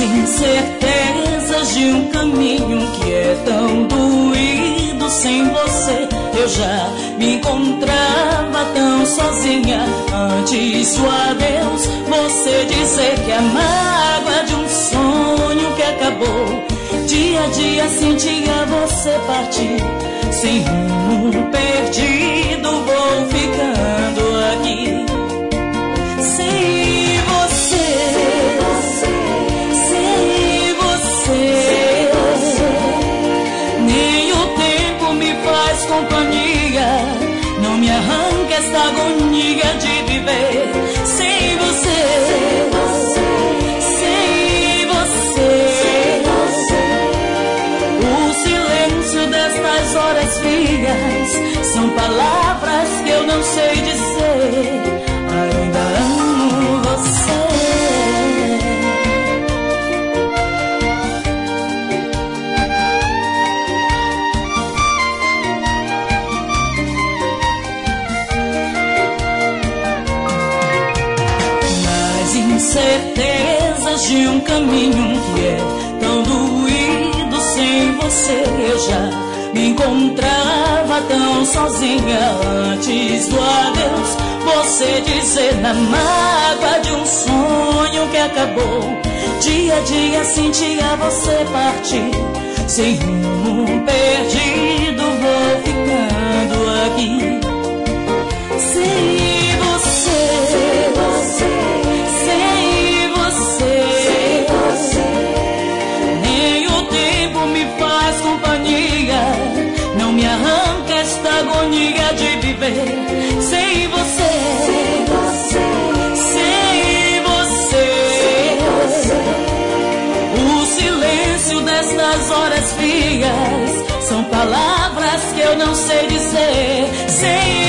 incertezas de um caminho que é tão doído. Sem você eu já me encontrava tão sozinha. Antes do adeus, você dizer que a mágoa de um sonho que acabou. Dia a dia sentia você partir, sem rumo perdido, vou ficando aqui. Sem você, sem você, nem o tempo me faz companhia, não me arranca esta agonia de viver. Sem você, sem você, o silêncio destas horas frias são palavras que eu não sei dizer. Ainda amo você. Nas incertezas de um caminho que é tão doído. Sem você eu já me encontrava tão sozinha. Antes do adeus, você dizer na mágoa de um sonho que acabou. Dia a dia sentia você partir, sem rumo perdido, vou ficando aqui. Sem você, sem você, nem o tempo me faz companhia, não me arranca esta agonia de viver. Sem você, sem você, o silêncio destas horas frias são palavras que eu não sei dizer. Sem